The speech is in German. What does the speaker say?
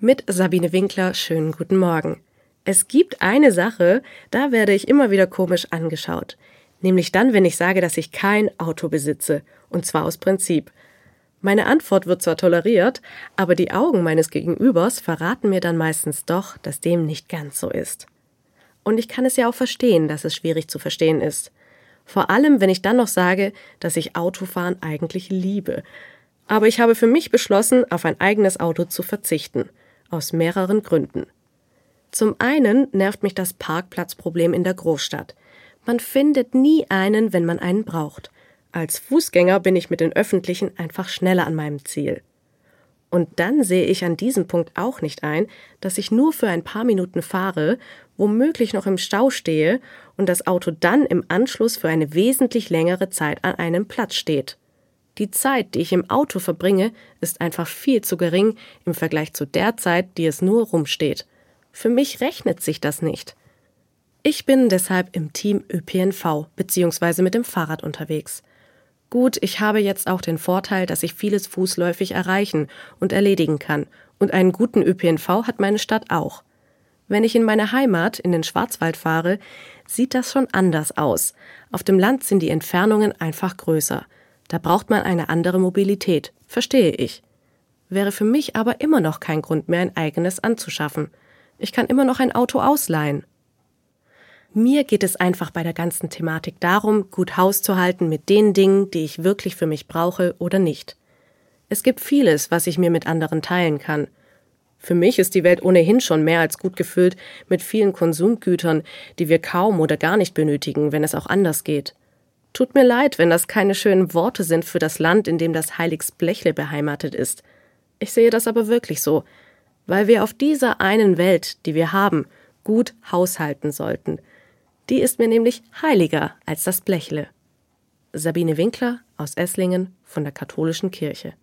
Mit Sabine Winkler, schönen guten Morgen. Es gibt eine Sache, da werde ich immer wieder komisch angeschaut. Nämlich dann, wenn ich sage, dass ich kein Auto besitze. Und zwar aus Prinzip. Meine Antwort wird zwar toleriert, aber die Augen meines Gegenübers verraten mir dann meistens doch, dass dem nicht ganz so ist. Und ich kann es ja auch verstehen, dass es schwierig zu verstehen ist. Vor allem, wenn ich dann noch sage, dass ich Autofahren eigentlich liebe. Aber ich habe für mich beschlossen, auf ein eigenes Auto zu verzichten. Aus mehreren Gründen. Zum einen nervt mich das Parkplatzproblem in der Großstadt. Man findet nie einen, wenn man einen braucht. Als Fußgänger bin ich mit den Öffentlichen einfach schneller an meinem Ziel. Und dann sehe ich an diesem Punkt auch nicht ein, dass ich nur für ein paar Minuten fahre, womöglich noch im Stau stehe und das Auto dann im Anschluss für eine wesentlich längere Zeit an einem Platz steht. Die Zeit, die ich im Auto verbringe, ist einfach viel zu gering im Vergleich zu der Zeit, die es nur rumsteht. Für mich rechnet sich das nicht. Ich bin deshalb im Team ÖPNV bzw. mit dem Fahrrad unterwegs. Gut, ich habe jetzt auch den Vorteil, dass ich vieles fußläufig erreichen und erledigen kann. Und einen guten ÖPNV hat meine Stadt auch. Wenn ich in meine Heimat, in den Schwarzwald fahre, sieht das schon anders aus. Auf dem Land sind die Entfernungen einfach größer. Da braucht man eine andere Mobilität, verstehe ich. Wäre für mich aber immer noch kein Grund mehr, ein eigenes anzuschaffen. Ich kann immer noch ein Auto ausleihen. Mir geht es einfach bei der ganzen Thematik darum, gut Haus zu halten mit den Dingen, die ich wirklich für mich brauche oder nicht. Es gibt vieles, was ich mir mit anderen teilen kann. Für mich ist die Welt ohnehin schon mehr als gut gefüllt mit vielen Konsumgütern, die wir kaum oder gar nicht benötigen, wenn es auch anders geht. Tut mir leid, wenn das keine schönen Worte sind für das Land, in dem das Heiligsblechle beheimatet ist. Ich sehe das aber wirklich so, weil wir auf dieser einen Welt, die wir haben, gut haushalten sollten. Die ist mir nämlich heiliger als das Blechle. Sabine Winkler aus Esslingen von der Katholischen Kirche.